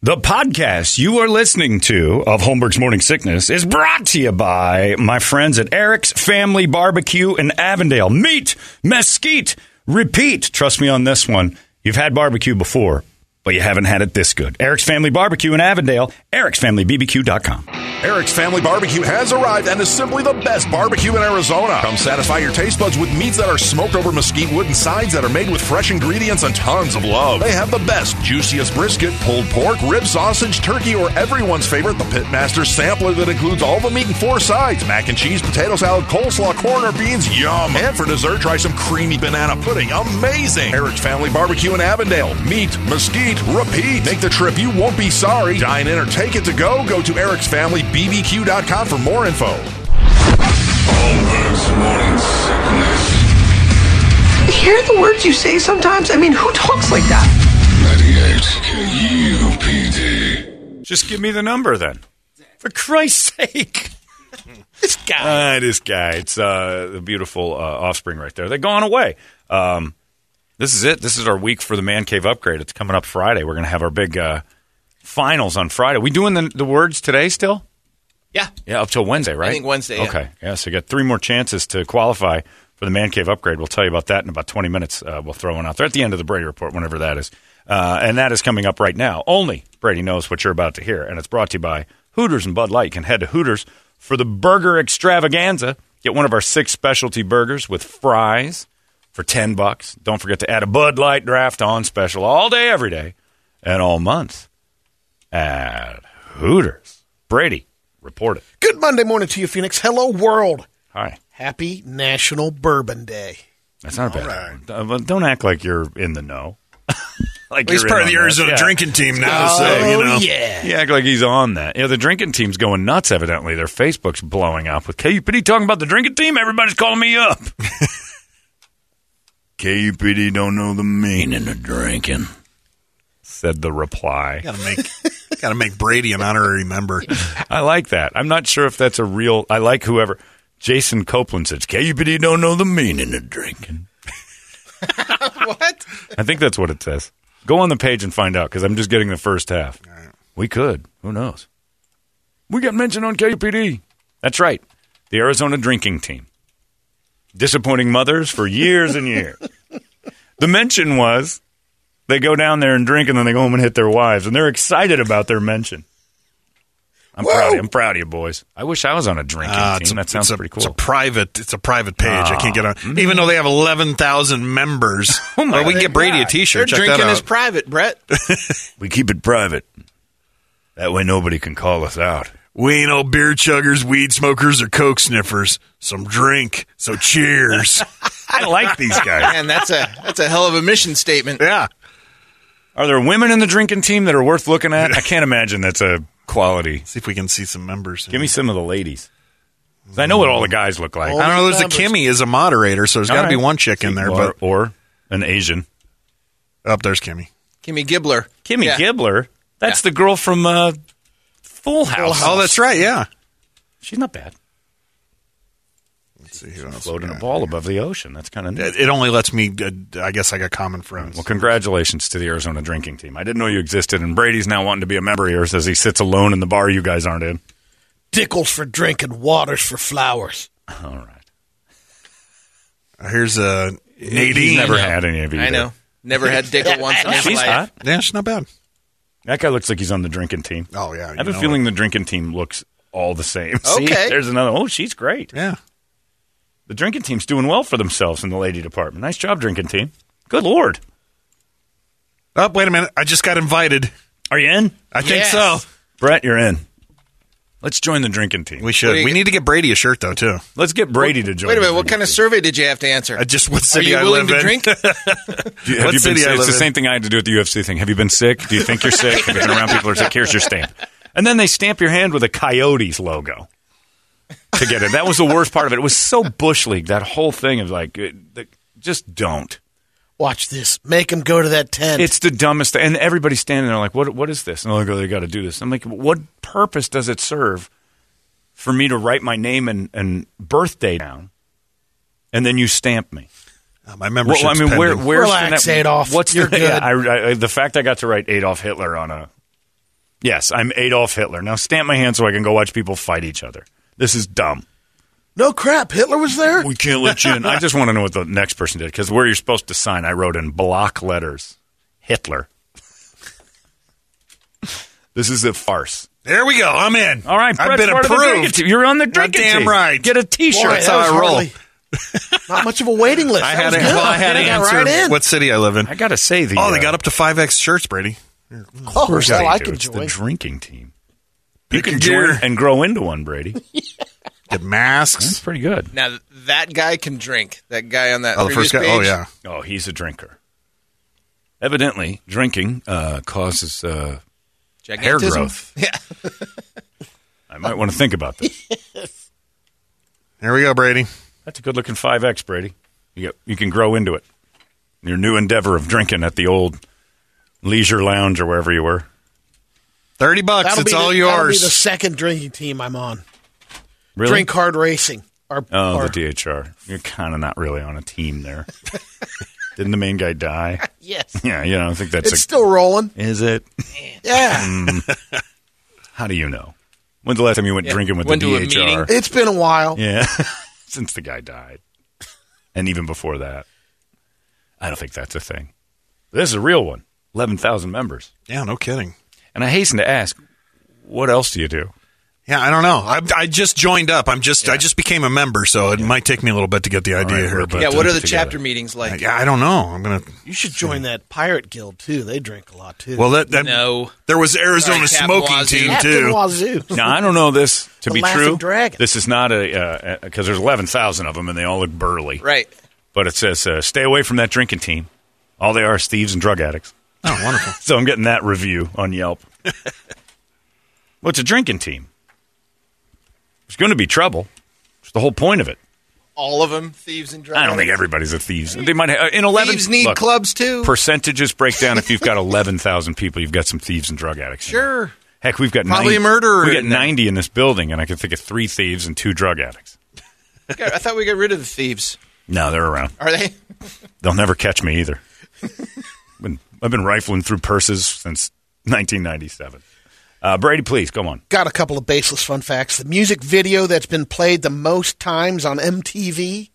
The podcast you are listening to of Holmberg's Morning Sickness is brought to you by my friends at Eric's Family Barbecue in Avondale. Meet, mesquite, repeat. Trust me on this one. You've had barbecue before, but you haven't had it this good. Eric's Family Barbecue in Avondale, ericsfamilybbq.com. Eric's Family Barbecue has arrived and is simply the best barbecue in Arizona. Come satisfy your taste buds with meats that are smoked over mesquite wood and sides that are made with fresh ingredients and tons of love. They have the best, juiciest brisket, pulled pork, rib sausage, turkey, or everyone's favorite, the Pitmaster sampler that includes all the meat in 4 sides, mac and cheese, potato salad, coleslaw, corn, or beans, yum. And for dessert, try some creamy banana pudding, amazing. Eric's Family Barbecue in Avondale. Meat, mesquite, repeat. Make the trip, you won't be sorry. Dine in or take it to go. Go to ericsfamilybbq.com for more info. Holmberg's Morning Sickness. Hear the words you say sometimes? I mean, who talks like that? 98 KUPD. Just give me the number then. For Christ's sake. This guy. This guy. It's the beautiful offspring right there. They're going away. This is it. This is our week for the Man Cave upgrade. It's coming up Friday. We're going to have our big finals on Friday. We doing the words today still? Yeah. Yeah, up till Wednesday, right? I think Wednesday, yeah. Okay. Yeah, so you got 3 more chances to qualify for the Man Cave upgrade. We'll tell you about that in about 20 minutes. We'll throw one out there at the end of the Brady Report, whenever that is. And that is coming up right now. Only Brady knows what you're about to hear. And it's brought to you by Hooters and Bud Light. You can head to Hooters for the burger extravaganza. Get one of our 6 specialty burgers with fries for $10. Don't forget to add a Bud Light draft on special all day, every day, and all month at Hooters. Brady, report it. Good Monday morning to you, Phoenix. Hello, world. Hi. Happy National Bourbon Day. That's not a bad one. Don't act like you're in the know. Like he's part of the Arizona drinking team now, so, you know. Yeah. You act like he's on that. The drinking team's going nuts, evidently. Their Facebook's blowing up with KUPD talking about the drinking team. Everybody's calling me up. KUPD don't know the meaning of drinking, said the reply. Gotta make Brady an honorary member. I like that. I'm not sure if that's a real. I like whoever. Jason Copeland says KUPD don't know the meaning of drinking. What? I think that's what it says. Go on the page and find out because I'm just getting the first half. Right. We could. Who knows? We got mentioned on KUPD. That's right. The Arizona drinking team. Disappointing mothers for years and years. The mention was they go down there and drink and then they go home and hit their wives. And they're excited about their mention. I'm proud of you, boys. I wish I was on a drinking team. That sounds pretty cool. It's a private page. I can't get on. Even though they have 11,000 members. Well, we can get Brady a T-shirt. Their Check drinking that is out. private, Brett. We keep it private. That way nobody can call us out. We ain't all beer chuggers, weed smokers, or coke sniffers. Some drink. So cheers. I like these guys. Man, that's a hell of a mission statement. Yeah. Are there women in the drinking team that are worth looking at? I can't imagine that's a quality. See if we can see some members. Give me some of the ladies. I know what all the guys look like. I don't know. There's a Kimmy as a moderator, so there's got to be one chick in there. Or an Asian. Oh, there's Kimmy. Kimmy Gibbler. Kimmy Gibbler? That's the girl from Full House. Oh, that's right, yeah. She's not bad. Let's see who else. Floating a ball above the ocean. That's kind of neat. It only lets me, I guess I got common friends. Well, congratulations to the Arizona drinking team. I didn't know you existed, and Brady's now wanting to be a member here as he sits alone in the bar you guys aren't in. Dickles for drinking, waters for flowers. All right. Here's Nadine. He's never had any of you. I know. Never had Dickel once in his She's life. hot. Yeah, she's not bad. That guy looks like he's on the drinking team. Oh, yeah. I have a feeling the drinking team looks all the same. Okay. See, there's another. Oh, she's great. Yeah. The drinking team's doing well for themselves in the lady department. Nice job, drinking team. Good Lord. Oh, wait a minute. I just got invited. Are you in? I think Yes. so. Brett, you're in. Let's join the drinking team. We should. We need to get Brady a shirt, though, too. Let's get Brady to join. Wait a minute. the What kind of survey did you have to answer? Just what Are city you I willing live to in. drink? Have you been city sick? I It's live the in. same thing I had to do at the UFC thing. Have you been sick? Do you think you're sick? Have you been around people who are sick? Here's your stamp. And then they stamp your hand with a Coyotes logo to get it. That was the worst part of it. It was so Bush League, that whole thing of like, just don't. Watch this. Make him go to that tent. It's the dumbest thing. And everybody's standing there like, what is this? And they got to do this. I'm like, what purpose does it serve for me to write my name and birthday down, and then you stamp me? My membership's Well, I mean, pending. where's Relax, Adolf. What's You're the, good. the fact I got to write Adolf Hitler on a Yes, I'm Adolf Hitler. Now stamp my hand so I can go watch people fight each other. This is dumb. No crap, Hitler was there? We can't let you in. I just want to know what the next person did, because where you're supposed to sign, I wrote in block letters, Hitler. This is a farce. There we go. I'm in. All right, I've Brett's been part of the drinking approved. team. You're on the drinking Goddamn team. right. Get a T-shirt. Boy, That's that how was I roll. hardly- Not much of a waiting list. I That had was to, good. well, I had to They got answer right in. what city I live in. I got to say the. Oh, they got up to 5X shirts, Brady. Oh, course well, they I do. can It's the join. drinking team. Pick You can your join gear. and grow into one, Brady. Get That's masks. pretty good. Now, that guy can drink. That guy on that Oh, the previous first guy. page. Oh, yeah. Oh, he's a drinker. Evidently, drinking causes hair Gigantism. growth. Yeah. I might want to think about this. There we go, Brady. That's a good-looking 5X, Brady. You can grow into it. Your new endeavor of drinking at the old leisure lounge or wherever you were. $30. That'll It's be all the, That'll be the yours. second drinking team I'm on. Really? Drink Hard Racing. Oh, the DHR. You're kind of not really on a team there. Didn't the main guy die? Yes. Yeah, I don't think that's It's still rolling. Is it? Yeah. How do you know? When's the last time you went drinking with Went the to a DHR? meeting. It's been a while. Yeah, since the guy died. And even before that. I don't think that's a thing. This is a real one. 11,000 members. Yeah, no kidding. And I hasten to ask, what else do you do? Yeah, I don't know. I just joined up. I just became a member, so it might take me a little bit to get the idea right, here. rookie. But Yeah, what are the together. chapter meetings like? yeah, I don't know. I'm gonna. You should join that pirate guild, too. They drink a lot, too. Well, that No. there was Arizona Sorry, Captain smoking Wazoo. team Captain too. Wazoo. Now, I don't know this to The be Laughing true. Dragon. This is not because there's 11,000 of them, and they all look burly. Right. But it says, stay away from that drinking team. All they are is thieves and drug addicts. Oh, wonderful. So I'm getting that review on Yelp. Well, it's a drinking team. There's going to be trouble. It's the whole point of it. All of them, thieves and drug I don't think addicts. everybody's a thieves. They might have, in 11. Thieves need look, clubs, too. Percentages break down. If you've got 11,000 people, you've got some thieves and drug addicts. in there. Sure. Heck, we've got Probably 90, a murderer We've got in there. 90 in this building, and I can think of 3 thieves and 2 drug addicts. I thought we got rid of the thieves. No, they're around. Are they? They'll never catch me either. I've been rifling through purses since 1997. Brady, please, come on. Got a couple of baseless fun facts. The music video that's been played the most times on MTV.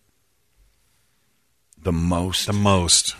The most. The most.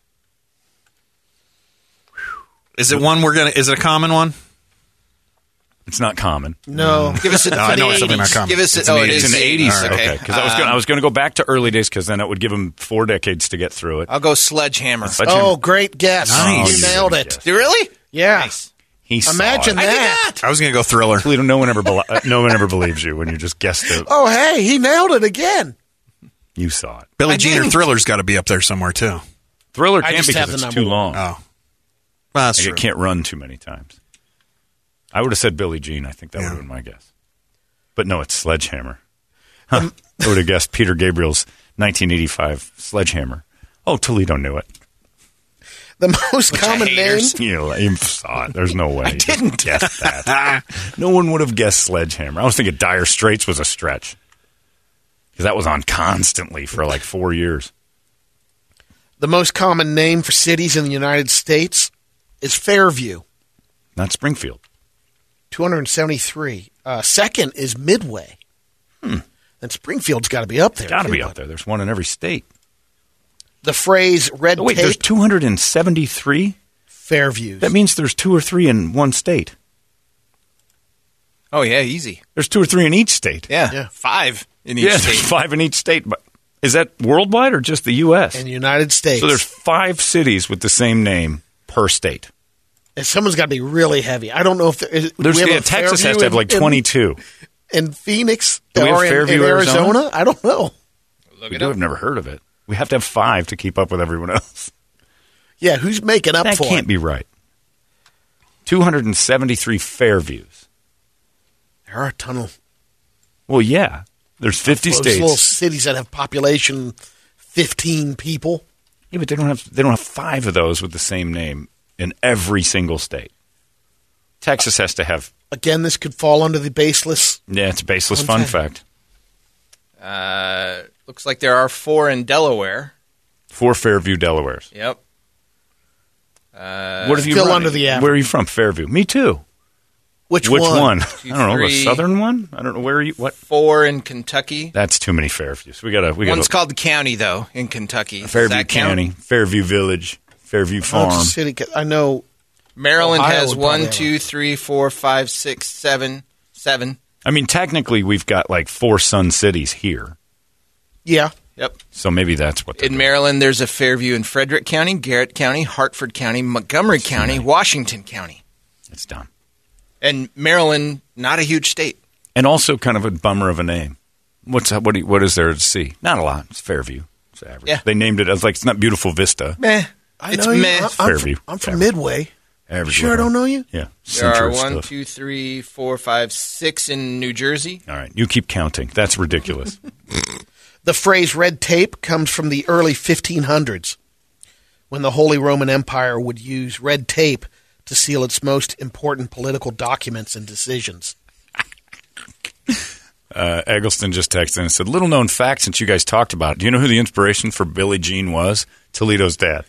Is it one we're gonna? Is it a common one? It's not common. No. Give us a, No, I know it's something not common. Give us It's a, in oh, the it 80s. is It's in the 80s. Okay. Because I was going to go back to early days because then it would give them 4 decades to get through it. I'll go Sledgehammer. Oh, great guess. Nice. You nailed it. Yes. Do you really? Yeah. Nice. He saw Imagine it. I did that. not. I was gonna go Thriller. No one ever believes you when you just guessed it. Oh, hey, he nailed it again. You saw it. Billie I Jean or didn't. Thriller's got to be up there somewhere too. Thriller I can't just have because the it's number too one. long. Oh, well, that's Like, true. it can't run too many times. I would have said Billie Jean. I think that would Yeah. have been my guess. But no, it's Sledgehammer. Huh. I would have guessed Peter Gabriel's 1985 Sledgehammer. Oh, Toledo knew it. The most common name. haters. You saw it. There's no way. I didn't guess that. No one would have guessed Sledgehammer. I was thinking Dire Straits was a stretch. Because that was on constantly for like 4 years. The most common name for cities in the United States is Fairview, Not Springfield. 273. Second is Midway. And Springfield's got to be up there. Got to too, be but up there. There's one in every state. The phrase red Oh, wait, there's tape, 273? Fairview. That means there's 2 or 3 in one state. Oh, yeah, easy. There's 2 or 3 in each state. Yeah. Yeah. 5 in each Yeah, state. there's 5 in each state. But is that worldwide or just the U.S.? in the United States. So there's 5 cities with the same name per state. And someone's got to be really heavy. I don't know if there is. There's we have a Texas has Fairview to have like 22. in Phoenix Do we have or in Fairview, Arizona. I don't know. Look We it do up. have never heard of it. We have to have 5 to keep up with everyone else. Yeah, who's making up That for can't it? be right. 273 Fairviews. There are a ton of Well, yeah. There's 50 those states. little cities that have population 15 people. Yeah, but they don't have 5 of those with the same name in every single state. Texas has to have. Again, this could fall under the baseless. Yeah, it's a baseless Fun fun fact. Looks like there are 4 in Delaware. 4 Fairview Delawares. Yep. What have you Still run? under the average. Where are you from? Fairview. Me too. Which one? Two, I don't know. The three. southern one? I don't know. Where are you? What? 4 in Kentucky. That's too many Fairviews. We got One's called the county, though, in Kentucky. Does Fairview that count? County, Fairview Village, Fairview Oh, Farm. it's a city. I know. Maryland Ohio has would probably 1, have 2, 3, 4, 5, 6, 7. I mean, technically, we've got like 4 Sun Cities here. Yeah. Yep. So maybe that's what. In Maryland, there's a Fairview in Frederick County, Garrett County, Hartford County, Montgomery County, Washington County. It's done. And Maryland, not a huge state. And also kind of a bummer of a name. What is there to see? Not a lot. It's Fairview. It's average. Yeah. They named it as like it's not Beautiful Vista. Meh. I It's know you. meh. Fairview. I'm from Average. Midway. Average. Sure, I don't know you. Yeah. There are Centrist 1, stuff. 2, 3, 4, 5, 6 in New Jersey. All right. You keep counting. That's ridiculous. The phrase red tape comes from the early 1500s, when the Holy Roman Empire would use red tape to seal its most important political documents and decisions. Eggleston just texted and said, little known fact since you guys talked about it. Do you know who the inspiration for Billie Jean was? Toledo's dad.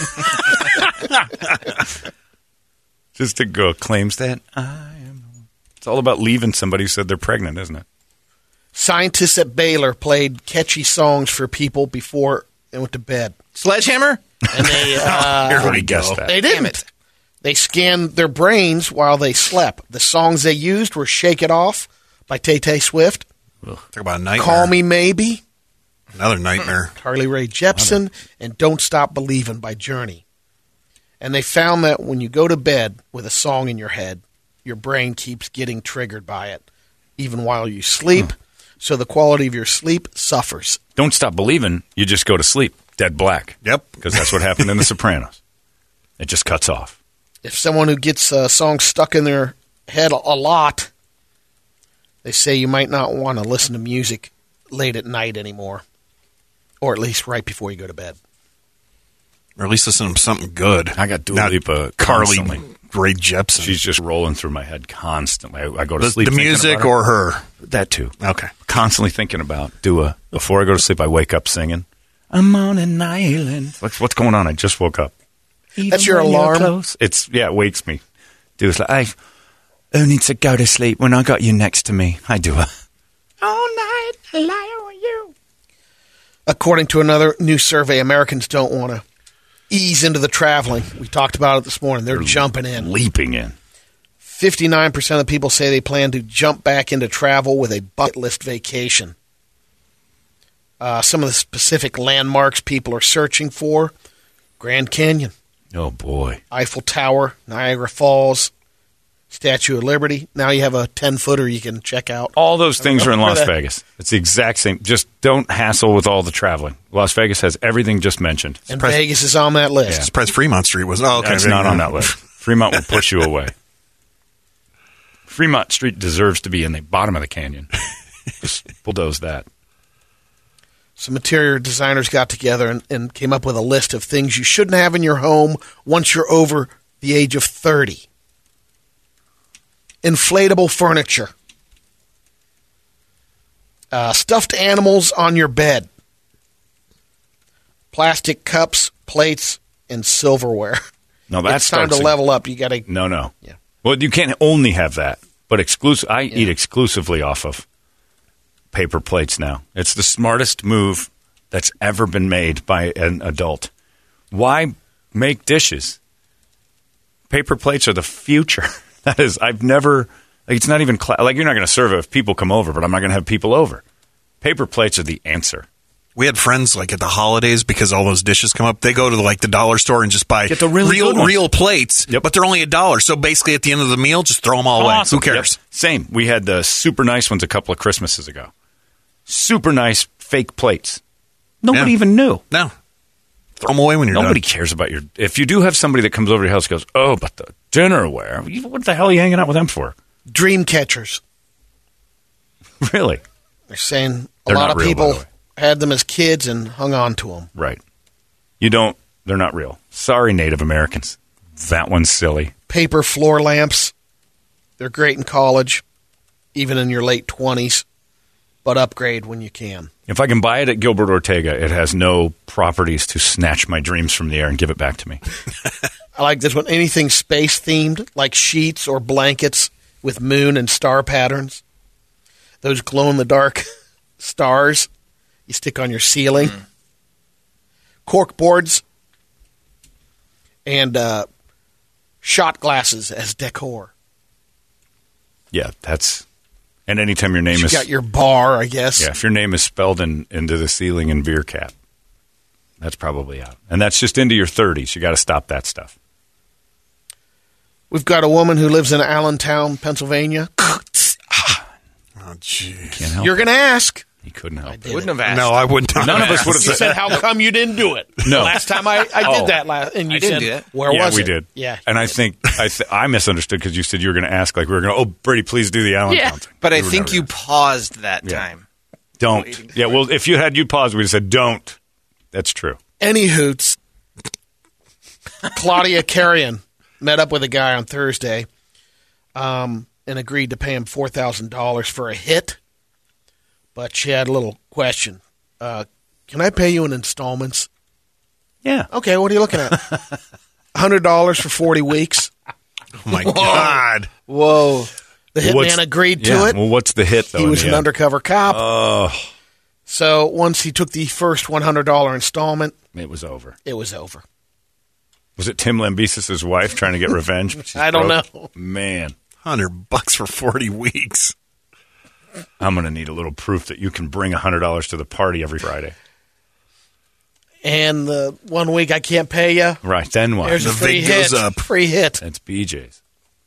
Just to go, claims that I am. It's all about leaving somebody who said they're pregnant, isn't it? Scientists at Baylor played catchy songs for people before they went to bed. Sledgehammer? And they Everybody guessed that. they Damn didn't. it. They scanned their brains while they slept. The songs they used were Shake It Off by Tay-Tay Swift, Talk about a nightmare. Call Me Maybe, Another nightmare. Harley Rae Jepsen, and Don't Stop Believin' by Journey. And they found that when you go to bed with a song in your head, your brain keeps getting triggered by it, even while you sleep. So the quality of your sleep suffers. Don't stop believing. You just go to sleep, dead black. Yep. Because that's what happened in The Sopranos. It just cuts off. If someone who gets a song stuck in their head a lot, they say you might not want to listen to music late at night anymore, or at least right before you go to bed. Or at least listen to something good. I got Dua Not Lipa Carly constantly. Rae Jepsen. She's just rolling through my head constantly. I go to the sleep. thinking music about or her. that too. Okay. Constantly thinking about Dua. Before I go to sleep, I wake up singing. I'm on an island. What's going on? I just woke up. That's your alarm? It wakes me. Dua's like, I only to go to sleep when I got you next to me. Hi, Dua. All night, lie on you. According to another new survey, Americans don't want to ease into the traveling. We talked about it this morning. They're jumping in. Leaping in. 59% of people say they plan to jump back into travel with a bucket list vacation. Some of the specific landmarks people are searching for: Grand Canyon, Oh, boy. Eiffel Tower, Niagara Falls, Statue of Liberty. Now you have a 10-footer you can check out. All those things are in Las that. Vegas. It's the exact same. Just don't hassle with all the traveling. Las Vegas has everything just mentioned. And Vegas is on that list. Surprised Fremont Street was. Oh, okay. That's not on that list. Fremont will push you away. Fremont Street deserves to be in the bottom of the canyon. Just bulldoze that. Some interior designers got together and came up with a list of things you shouldn't have in your home once you're over the age of 30. Inflatable furniture. Stuffed animals on your bed. Plastic cups, plates, and silverware. No, that's It's time to level up. You got to. No. Yeah. Well, you can't only have that, but exclusive. I eat exclusively off of paper plates now. It's the smartest move that's ever been made by an adult. Why make dishes? Paper plates are the future. That is, I've never. Like, it's not even like you're not going to serve it if people come over, but I'm not going to have people over. Paper plates are the answer. We had friends like at the holidays because all those dishes come up. They go to like the dollar store and just buy Get the really good ones. real plates, but they're only $1. So basically, at the end of the meal, just throw them all away. Awesome. Who cares? Yep. Same. We had the super nice ones a couple of Christmases ago. Super nice fake plates. Nobody Yeah. even knew. No, throw them away when you're Nobody done. cares about your. If you do have somebody that comes over to your house and goes, oh, but the dinnerware. What the hell are you hanging out with them for? Dream catchers. Really? They're saying a They're lot not of real, by people the way. had them as kids and hung on to them. Right. You don't. They're not real. Sorry, Native Americans. That one's silly. Paper floor lamps. They're great in college, even in your late 20s, but upgrade when you can. If I can buy it at Gilbert Ortega, it has no properties to snatch my dreams from the air and give it back to me. I like this one. Anything space themed, like sheets or blankets, with moon and star patterns. Those glow-in-the-dark stars you stick on your ceiling. Cork boards. And shot glasses as decor. Yeah, that's... And anytime your name You is... got your bar, I guess. Yeah, if your name is spelled into the ceiling in beer cap, that's probably out. And that's just into your 30s. You got to stop that stuff. We've got a woman who lives in Allentown, Pennsylvania. Oh, jeez. Can't help You're it. going to ask. He couldn't help it. Wouldn't have asked. No, I wouldn't. None of us would have You said said, how come you didn't do it? No. Last time I Oh. did that last, and you I didn't said, do that. where yeah, was we it? did. Yeah. And I think I misunderstood because you said you were going to ask, like we were going to, oh, Brady, please do the Allentown thing. But I We were think never you gonna. paused that Yeah. time. Don't. Yeah, well, if you'd paused, we'd have said, don't. That's true. Any hoots, Claudia Carrion met up with a guy on Thursday and agreed to pay him $4,000 for a hit. But she had a little question. Can I pay you in installments? Yeah. Okay, what are you looking at? $100 for 40 weeks. Oh, my God. Whoa. The What's- hitman agreed to yeah, it. Well, what's the hit, though? He in was the an end? undercover cop. Oh, So once he took the first $100 installment, it was over. it was over. Was it Tim Lambesis' wife trying to get revenge? She's I don't broke. know. Man, $100 for 40 weeks. I'm going to need a little proof that you can bring $100 to the party every Friday. And the 1 week I can't pay you, Right, then what? there's a The free vig goes hit. up. Free hit. That's BJ's.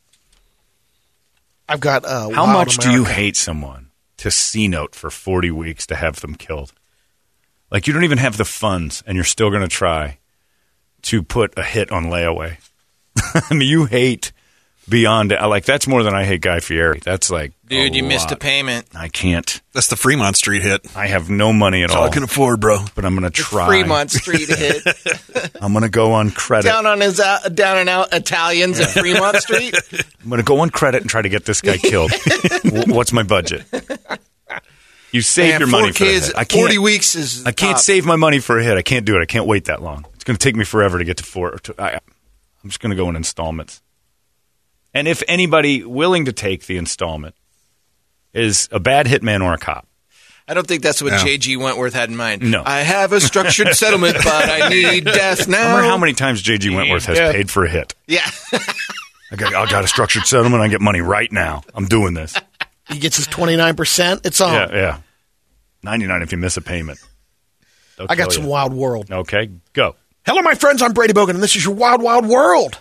I've got How Wild much do you America. hate someone to C-note for 40 weeks to have them killed? Like, you don't even have the funds, and you're still going to try to put a hit on layaway. I mean, you hate beyond... Like, that's more than I hate Guy Fieri. That's like... Dude, you missed a lot. payment. I can't. That's the Fremont Street hit. I have no money at That's all all. I can afford, bro. But I'm going to try. Fremont Street hit. I'm going to go on credit. down and out Italians at Fremont Street. I'm going to go on credit and try to get this guy killed. What's my budget? You save Man, your money 4K for a is- hit. I can't, 40 weeks is I can't top. save my money for a hit. I can't do it. I can't wait that long. It's going to take me forever to get to four. I'm just going to go in installments. And if anybody willing to take the installment is a bad hitman or a cop. I don't think that's what No. J.G. Wentworth had in mind. No. I have a structured settlement, but I need death now. Remember how many times J.G. Wentworth has paid for a hit? Yeah. I got a structured settlement. I get money right now. I'm doing this. He gets his 29%. It's on. Yeah. 99 if you miss a payment. They'll I got kill some you. Wild World. Okay, go. Hello, my friends. I'm Brady Bogan, and this is your Wild Wild World.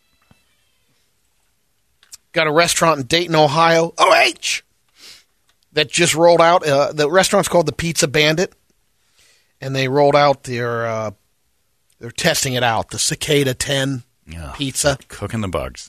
Got a restaurant in Dayton, Ohio, OH, that just rolled out. The restaurant's called the Pizza Bandit, and they rolled out they're testing it out, the Cicada 10 Yeah. pizza. Cooking the bugs.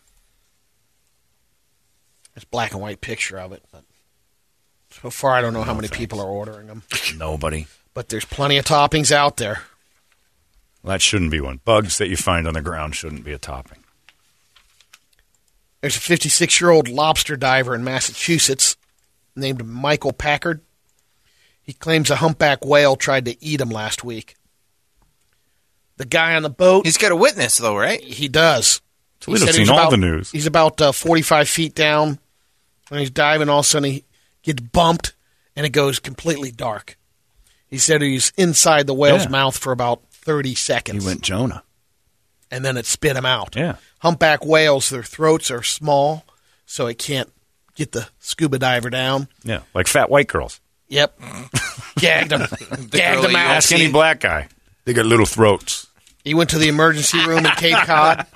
It's a black and white picture of it. But so far, I don't know how many people are ordering them. Nobody. But there's plenty of toppings out there. Well, that shouldn't be one. Bugs that you find on the ground shouldn't be a topping. There's a 56-year-old lobster diver in Massachusetts named Michael Packard. He claims a humpback whale tried to eat him last week. The guy on the boat, He's got a witness, though, right? he does. Toledo's said seen he's all about- the news. He's about 45 feet down, and he's diving. All of a sudden, he gets bumped, and it goes completely dark. He said he's inside the whale's Yeah. mouth for about 30 seconds. He went Jonah. And then it spit him out. Yeah. Humpback whales, their throats are small, so it can't get the scuba diver down. Yeah, like fat white girls. Yep. Gagged him. Gagged girl him you out. Ask any black guy. They got little throats. He went to the emergency room in Cape Cod.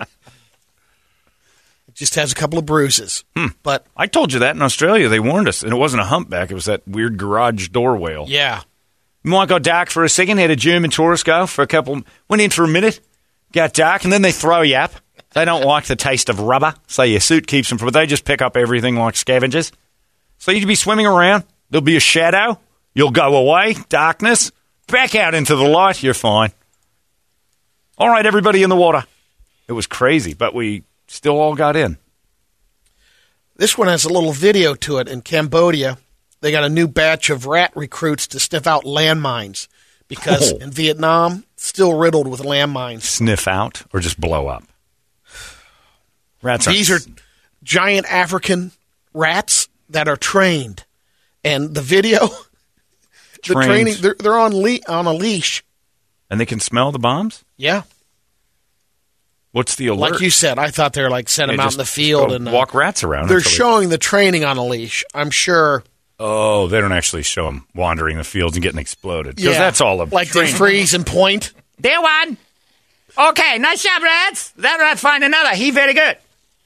It just has a couple of bruises. But, I told you that in Australia. They warned us, and it wasn't a humpback. It was that weird garage door whale. yeah. You might go dark for a second. Had a German tourist go for a couple. Went in for a minute. Got dark, and then they throw you up. They don't like the taste of rubber, so your suit keeps them from. But they just pick up everything like scavengers. So you'd be swimming around. There'll be a shadow. You'll go away. Darkness. Back out into the light. You're fine. All right, everybody in the water. It was crazy, but we still all got in. This one has a little video to it in Cambodia. They got a new batch of rat recruits to sniff out landmines because Oh. in Vietnam, still riddled with landmines. Sniff out or just blow up. Rats aren't These are giant African rats that are trained, and the video, the Trained. training, they're on a leash. And they can smell the bombs? Yeah, What's the alert? like you said, I thought they were like set They them out just in the field go and walk rats around. They're until they- showing the training on a leash. I'm sure. Oh, they don't actually show them wandering the fields and getting exploded. Because Yeah, that's all of like they training. freeze and point. There one. Okay, nice job, rats. That rat find another. He very good.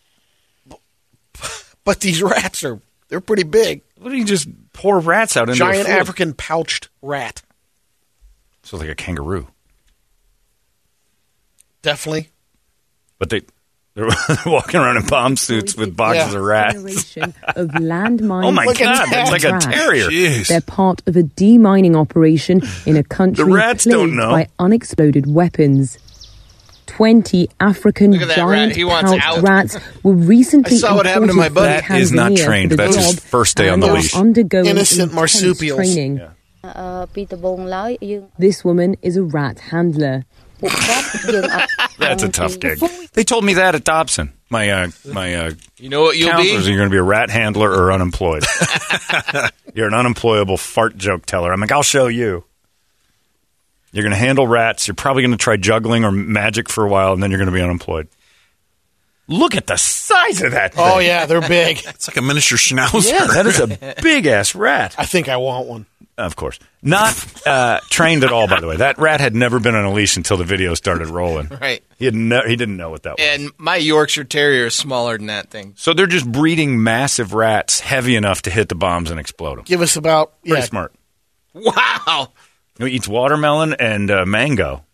But these rats they're pretty big. What do you just pour rats out into Giant a field? African pouched rat. So like a kangaroo. Definitely. But they're walking around in bomb suits with boxes Yeah. of rats. Generation of landmines. Oh my Look at God, that. that's like a rats. terrier. Jeez. They're part of a demining operation in a country The rats plagued don't know. by unexploded weapons. 20 African Look at that giant rat. He wants pouched out. rats were recently I saw what happened to my imported buddy. from That is not Tanzania trained. for the That's his job first day on and the are leash. undergoing Innocent intense marsupials. training. This woman is a rat handler. That's a tough gig. They told me that at Dobson. My You know what you'll counselors, be? you're going to be a rat handler or unemployed. You're an unemployable fart joke teller. I'm like, I'll show you. You're going to handle rats. You're probably going to try juggling or magic for a while, and then you're going to be unemployed. Look at the size of that thing. Oh, yeah, they're big. It's like a miniature schnauzer. Yeah, that is a big-ass rat. I think I want one. Of course. Not trained at all, by the way. That rat had never been on a leash until the video started rolling. Right. He didn't know what that was. And my Yorkshire Terrier is smaller than that thing. So they're just breeding massive rats heavy enough to hit the bombs and explode them. Give us about Pretty smart. Wow. He eats watermelon and mango.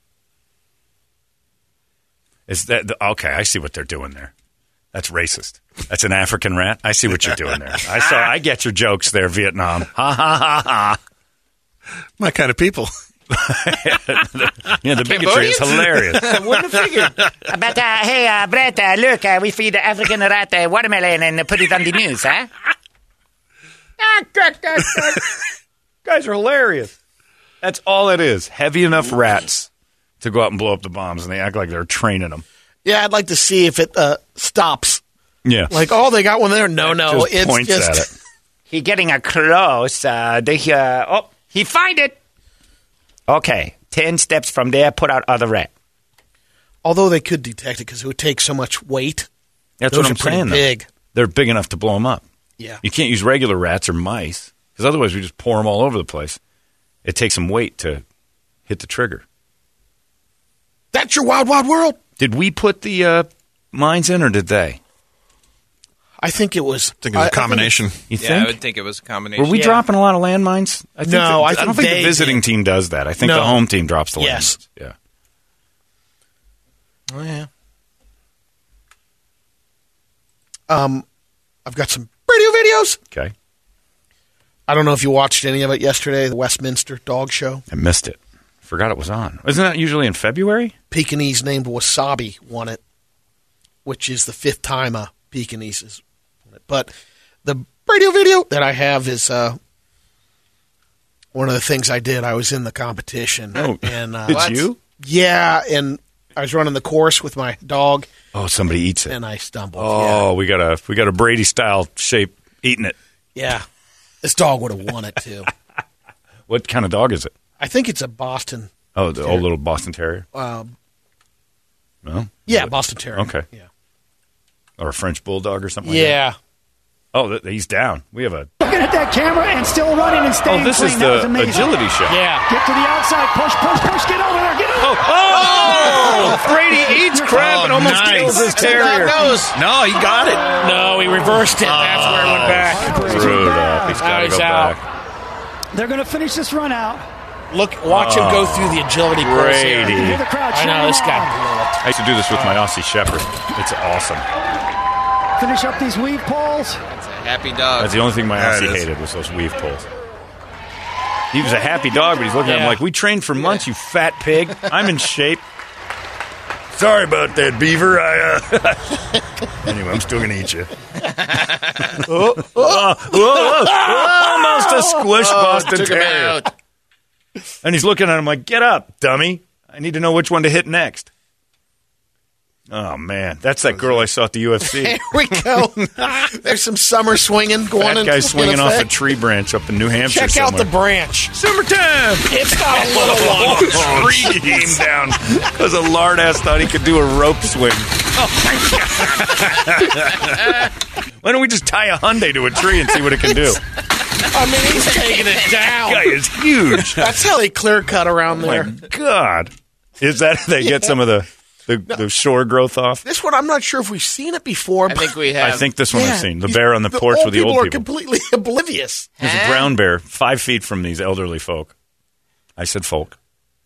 Is that okay? I see what they're doing there. That's racist. That's an African rat. I see what you're doing there. I get your jokes there, Vietnam. Ha ha ha ha. My kind of people. Yeah, the bigotry is hilarious. Wouldn't have figured. But, hey, Brett, look, we feed the African rat watermelon and put it on the news, huh? Guys are hilarious. That's all it is. Heavy enough rats to go out and blow up the bombs, and they act like they're training them. Yeah, I'd like to see if it stops. Yeah. Like, oh, they got one there. No, Just it's points just. at it. He getting a close. He find it. Okay, 10 steps from there, put out other rat. Although they could detect it because it would take so much weight. That's Those what I'm are pretty saying. though. big. They're big enough to blow them up. Yeah. You can't use regular rats or mice because otherwise we just pour them all over the place. It takes some weight to hit the trigger. That's your wild, wild world. Did we put the mines in or did they? I think it was. I think it was a combination. You Yeah, think? I would think it was a combination. Were we dropping a lot of landmines? I think No, I I don't think think they the visiting did. team does that. I think No. the home team drops the Yes. landmines. Yeah. Oh, yeah. I've got some radio videos. Okay. I don't know if you watched any of it yesterday, the Westminster Dog Show. I missed it. Forgot it was on. Isn't that usually in February? Pekingese named Wasabi won it, which is the 5th time a Pekingese has won it. But the radio video that I have is one of the things I did. I was in the competition. Oh, and, it's you? Yeah, and I was running the course with my dog, Oh, somebody eats it. and I stumbled. Oh, we got a Brady style shape eating it. Yeah. This dog would have won it, too. What kind of dog is it? I think it's a Boston. Oh, the old little Boston Terrier. Um, No. yeah, Boston Terrier. Okay. Yeah. Or a French bulldog or something like that. Yeah. Oh, he's down. We have a. Looking at that camera and still running and staying Oh, this clean. is That was the amazing. agility show. Yeah. Get to the outside. Push, get over there. Get over there. Oh! Brady eats crap and almost nice. kills his terrier. No, he got it. No, he reversed it. That's where it went back. Screwed up. He's got to He's go out. back. They're going to finish this run out. Watch him go through the agility course here. Brady. Hear the crowd I know, cheering this him guy on. blew it. I used to do this with my Aussie Shepherd. It's awesome. Finish up these weave poles. It's a happy dog. That's the only thing my Yeah, it Aussie is. hated was those weave pulls. He was a happy dog, but he's looking at him Yeah. like, we trained for months, you fat pig. I'm in shape. Sorry about that, Beaver. Anyway, I'm still going to eat you. Almost a squish Boston Took him Terrier. out. And he's looking at him like, get up, dummy. I need to know which one to hit next. Oh, man. That's that girl I saw at the UFC. Here we go. There's some summer swinging going on. That guy's swinging off a tree branch up in New Hampshire Check out somewhere. the branch. Summertime! It's got a little one. Tree came down because a lard-ass thought he could do a rope swing. Why don't we just tie a Hyundai to a tree and see what it can do? I mean, he's taking it down. That guy is huge. That's how they clear cut around Oh, there. my God. Is that they get some of the shore growth off? This one, I'm not sure if we've seen it before. I think we have. I think this one I've seen. The These- bear on the porch with the old people. people. Are completely oblivious. There's a brown bear 5 feet from these elderly folk. I said folk.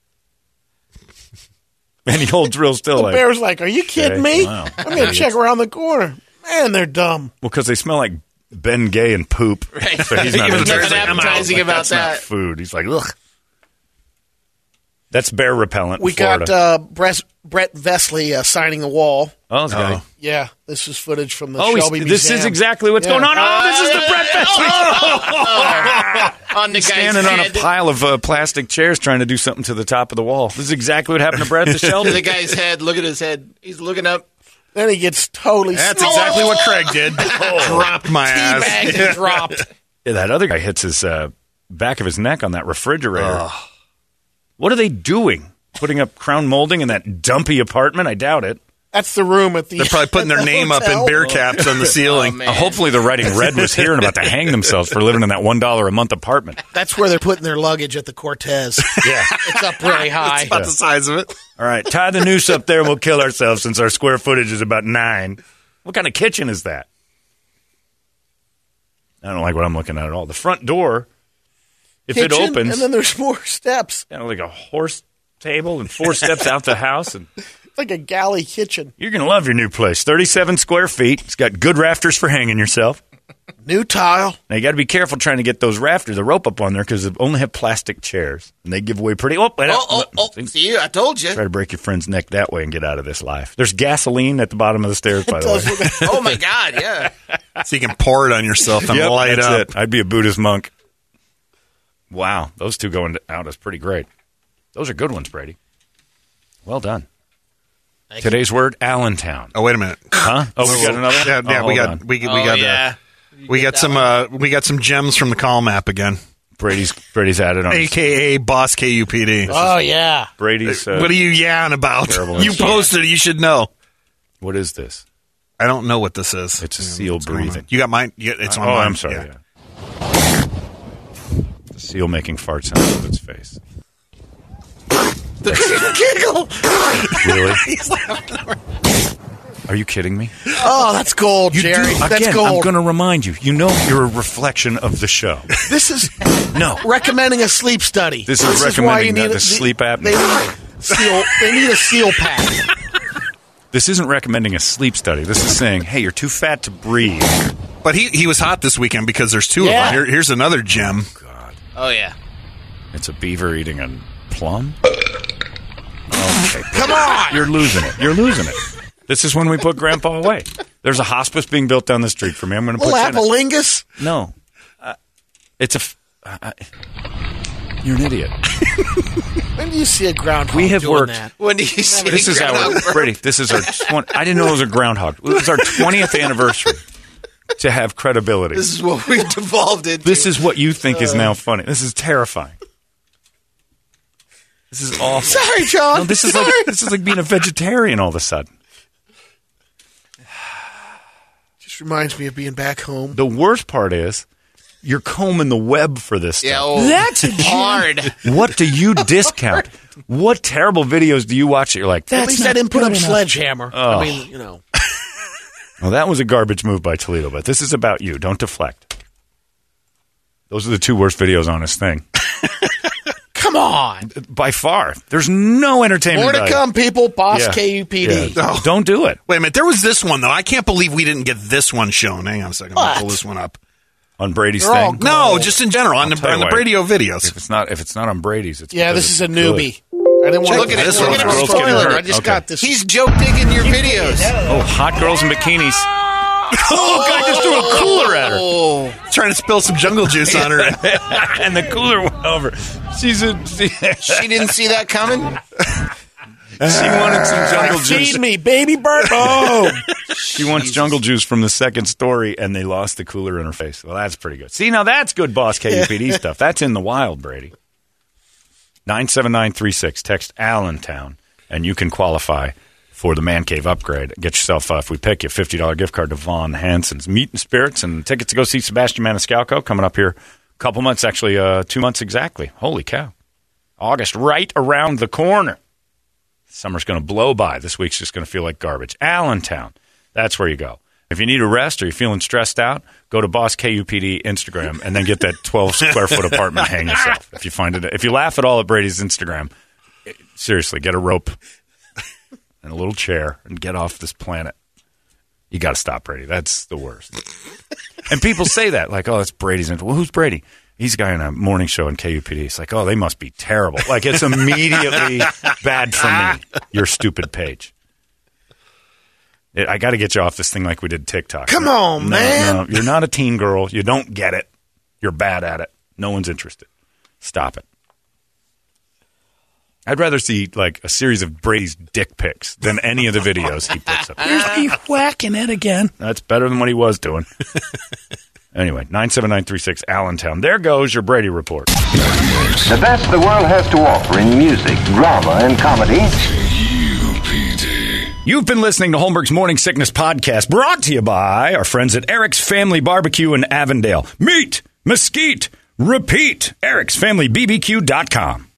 And he holds real still. The like, bear's like, "Are you kidding okay, me? wow. I'm going to check around the corner." Man, they're dumb. well, because they smell like Ben Gay and poop. Right. So he's not There's interested. nothing appetizing Like, about that's not that. food. He's like, ugh. That's bear repellent. We in Florida. got Brett Vesley signing the wall. Oh, this guy. Yeah, this is footage from the Oh, Shelby this Museum. is exactly what's going on. Oh, this is the Brett Vesley. On the He's guy's standing on a head. pile of plastic chairs trying to do something to the top of the wall. This is exactly what happened to Brett the Shelby. To the guy's head. Look at his head. He's looking up. Then he gets totally That's exactly what Craig did. Dropped my ass. teabagged and dropped. Yeah, that other guy hits his back of his neck on that refrigerator. What are they doing? Putting up crown molding in that dumpy apartment? I doubt it. That's the room at the. They're probably putting at their the name up in hotel. beer caps on the ceiling. Oh, man. Hopefully they're writing Red was here and about to hang themselves for living in that $1 a month apartment. That's where they're putting their luggage at the Cortez. Yeah. It's up really high. It's about the size of it. All right, tie the noose up there and we'll kill ourselves since our square footage is about 9. What kind of kitchen is that? I don't like what I'm looking at all. The front door, if it Kitchen, opens, and then there's more steps, like a horse table and 4 steps out the house. And like a galley kitchen. you're going to love your new place. 37 square feet. It's got good rafters for hanging yourself. New tile. Now, you got to be careful trying to get those rafters, the rope up on there, because they only have plastic chairs. And they give away pretty... See, I told you. Try to break your friend's neck that way and get out of this life. There's gasoline at the bottom of the stairs, by the way. Oh, my God, yeah. So you can pour it on yourself and Yep, light that's up. it. I'd be a Buddhist monk. Wow, those two going out is pretty great. Those are good ones, Brady. Well done. Today's word, Allentown. Oh, wait a minute. Huh? Oh, we got another one? Yeah, Oh, we hold got on. we got yeah. we got some gems from the call map again. Brady's added on. AKA Boss KUPD. Oh, yeah. Brady's. What are you yawning about? Terrible You instrument. posted it. You should know. What is this? I don't know what this is. It's a seal What's going on? breathing. You got mine? It's on Oh, mine. I'm sorry. Yeah. Yeah. The seal making fart sounds with its face. Giggle. Really? Are you kidding me? Oh, that's gold, Jerry. That's Again, gold. I'm going to remind you. You know you're a reflection of the show. This is No. recommending a sleep study. This is recommending the sleep apnea. They need a seal pack. This isn't recommending a sleep study. This is saying, hey, you're too fat to breathe. But he was hot this weekend because there's two Yeah. of them. Here's another gem. God. Oh, yeah. It's a beaver eating a plum? Okay. Come on. You're losing it. You're losing it. This is when we put Grandpa away. There's a hospice being built down the street for me. I'm going to put Little you in it. apolingus. No. It's you're an idiot. When do you see a groundhog We have doing worked. that? When do you see This is our Brady. This is our. I didn't know it was a groundhog. It was our 20th anniversary to have credibility. This is what we've devolved into. This is what you think is now funny. This is terrifying. This is awful. Sorry, John. No, this is like being a vegetarian all of a sudden. Just reminds me of being back home. The worst part is you're combing the web for this stuff. Yeah, oh, That's hard. What do you discount? What terrible videos do you watch that you're like, At that's least not I didn't put good up enough. Sledgehammer. Oh. I mean, you know. Well, that was a garbage move by Toledo, but this is about you. Don't deflect. Those are the two worst videos on this thing. Come on. By far. There's no entertainment More to value. come, people. Boss Yeah. KUPD. Yeah. Don't do it. Wait a minute. There was this one, though. I can't believe we didn't get this one shown. Hang on a second. I'll What? pull this one up. On Brady's They're all thing? good. No, just in general. On tell you the why. Bradio videos. If it's not on Brady's, it's Yeah, because this is a it's newbie. good. I didn't want Look to at this one. Look at Girls the getting spoiler. hurt. I just Okay. got this. He's joke digging your videos. Oh, hot girls in bikinis. Oh, guy just threw a cooler at her. Oh, Trying to spill some jungle juice on her. And the cooler went over. she didn't see that coming. She wanted some jungle juice. Feed me, baby bird. Oh, She wants jungle juice from the second story, and they lost the cooler in her face. Well, that's pretty good. See, now that's good Boss KUPD stuff. That's in the wild, Brady. 97936. Text Allentown, and you can qualify for the Man Cave upgrade. Get yourself, if we pick you, $50 gift card to Von Hansen's Meat and Spirits, and tickets to go see Sebastian Maniscalco coming up here a couple months, actually 2 months exactly. Holy cow. August right around the corner. Summer's going to blow by. This week's just going to feel like garbage. Allentown, that's where you go. If you need a rest or you're feeling stressed out, go to Boss KUPD Instagram and then get that 12 square foot apartment hang yourself. If you find it, if you laugh at all at Brady's Instagram, seriously, get a rope and a little chair and get off this planet. You got to stop Brady. That's the worst. And people say that, like, oh, that's Brady's. Well, who's Brady? He's a guy on a morning show in KUPD. It's like, oh, they must be terrible. Like, it's immediately bad for me, your stupid page. I got to get you off this thing like we did TikTok. Come on, man. No, you're not a teen girl. You don't get it. You're bad at it. No one's interested. Stop it. I'd rather see, like, a series of Brady's dick pics than any of the videos he puts up. here's me whacking it again. That's better than what he was doing. Anyway, 97936 Allentown. There goes your Brady report. The best the world has to offer in music, drama, and comedy. You've been listening to Holmberg's Morning Sickness Podcast, brought to you by our friends at Eric's Family Barbecue in Avondale. Meet, mesquite, repeat. Eric'sFamilyBBQ.com.